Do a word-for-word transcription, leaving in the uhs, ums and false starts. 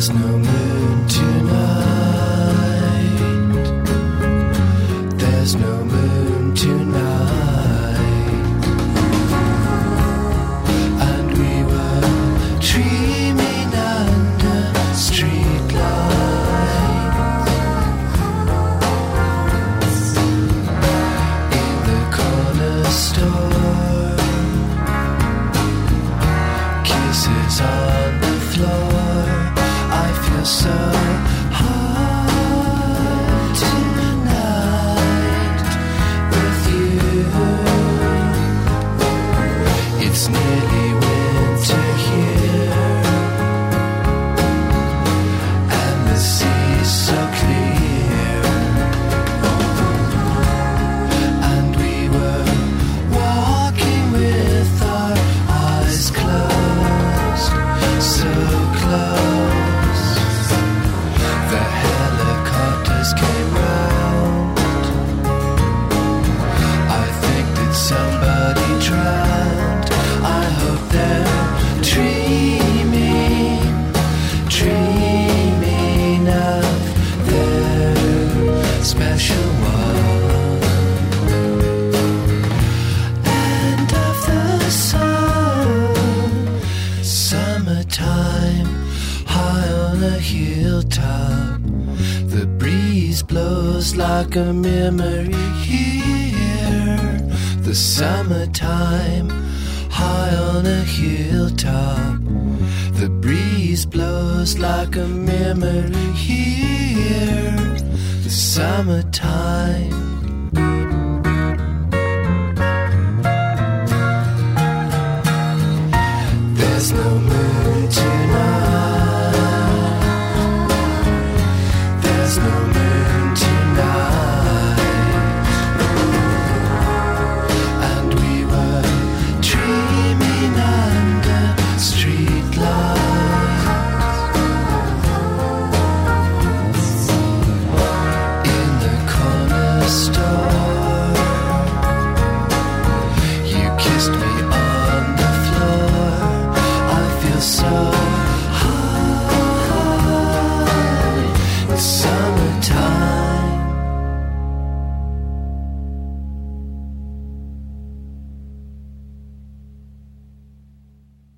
There's no moon tonight. There's no moon tonight. And we were dreaming under street lights. In the corner store, kisses on the floor. I feel so hard tonight with you. It's nearly winter here, and the sea's so clear. And we were walking with our eyes closed, so close. The helicopters came round. I think that somebody drowned. I hope they're dreaming, dreaming of their special one. End of the sun, summertime, high on a hilltop. The breeze blows like a memory here. The summertime, high on a hilltop. The breeze blows like a memory here. The summertime. There's no moon tonight. There's no moon.